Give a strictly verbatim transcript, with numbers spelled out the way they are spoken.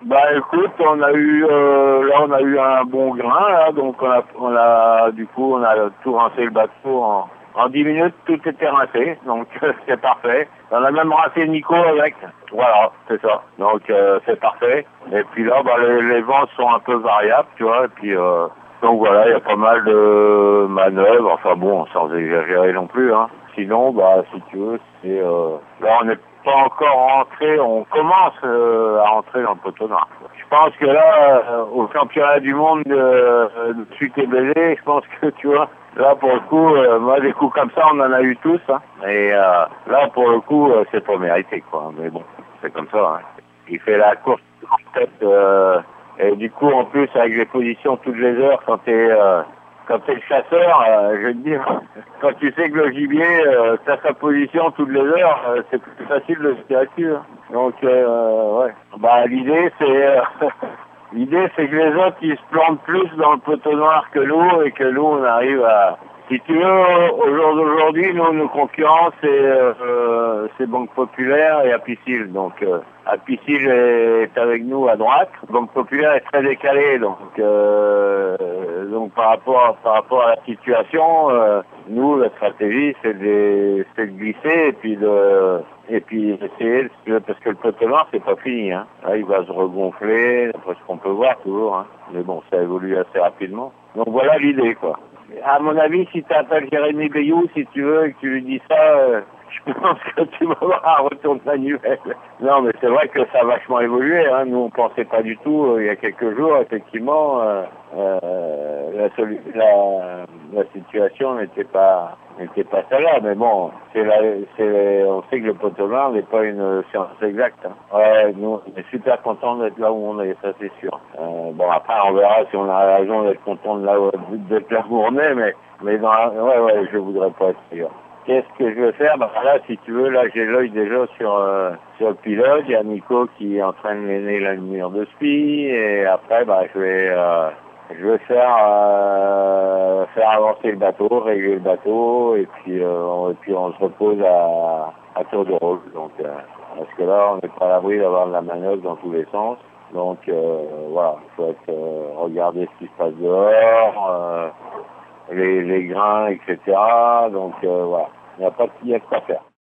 Bah écoute, on a eu euh, là on a eu un bon grain là, donc on a, on a du coup on a tout rincé le bateau en, en dix minutes, tout était rincé, donc c'est parfait. On a même rincé Nico avec, voilà, c'est ça. Donc euh, c'est parfait. Et puis là bah les, les vents sont un peu variables, tu vois, et puis euh, donc voilà, il y a pas mal de manœuvres, enfin bon, sans exagérer non plus, hein. Sinon, bah si tu veux, c'est euh, là on n'est pas encore rentré, on commence euh, à rentrer dans le peloton noir. Je pense que là, euh, au championnat du monde de, de chute et baiser, je pense que tu vois, là pour le coup, euh, moi des coups comme ça, on en a eu tous, hein. Et euh, là pour le coup, euh, c'est pas mérité quoi. Mais bon, c'est comme ça, hein. Il fait la course en tête, euh, et du coup en plus avec les positions toutes les heures quand t'es euh, quand t'es le chasseur, euh, je veux te dire, quand tu sais que le gibier, euh, t'as sa position toutes les heures, euh, c'est plus facile de se tirer dessus, hein. Donc, euh, ouais. Bah, l'idée, c'est, euh, l'idée, c'est que les autres, ils se plantent plus dans le peloton noir que nous, et que nous, on arrive à... Si tu veux, au jour d'aujourd'hui, nous, nos concurrents, c'est, euh, c'est Banque Populaire et Apicil. Donc, euh, Apicil est avec nous à droite. Banque Populaire est très décalée, donc, euh, donc par rapport, par rapport à la situation, euh, nous, la stratégie, c'est de, c'est de glisser et puis de, et puis essayer, parce que le peloton noir, c'est pas fini, hein. Là, il va se regonfler, d'après ce qu'on peut voir toujours, hein. Mais bon, ça évolue assez rapidement. Donc voilà l'idée, quoi. À mon avis, si tu appelles Jérémy Bayou, si tu veux, et que tu lui dis ça, euh, je pense que tu vas avoir un retour de manuel. Non, mais c'est vrai que ça a vachement évolué, hein. Nous, on pensait pas du tout, euh, il y a quelques jours, effectivement, euh, euh, la, solu- la, la situation n'était pas n'était pas celle-là. Mais bon, c'est la, c'est, on sait que le peloton noir n'est pas une science exacte, hein. Ouais, nous, on est super contents d'être là où on est, ça c'est sûr. Euh, bon, après, on verra si on a raison d'être content de là où, d'être là où on est, mais, mais dans la, ouais, ouais, je voudrais pas être sûr. Qu'est-ce que je veux faire? Bah là, si tu veux, là j'ai l'œil déjà sur euh, sur le pilote. Il y a Nico qui est en train de mener la lumière de spi, et après, bah je vais euh, je vais faire euh, faire avancer le bateau, régler le bateau, et puis euh, on, et puis on se repose à, à tour de rôle. Donc euh, parce que là, on n'est pas à l'abri d'avoir de la manœuvre dans tous les sens. Donc euh, voilà, il faut être, euh, regarder ce qui se passe dehors. Euh, Les, les grains, et cetera. Donc euh, voilà, il n'y a pas de, il y a que à faire.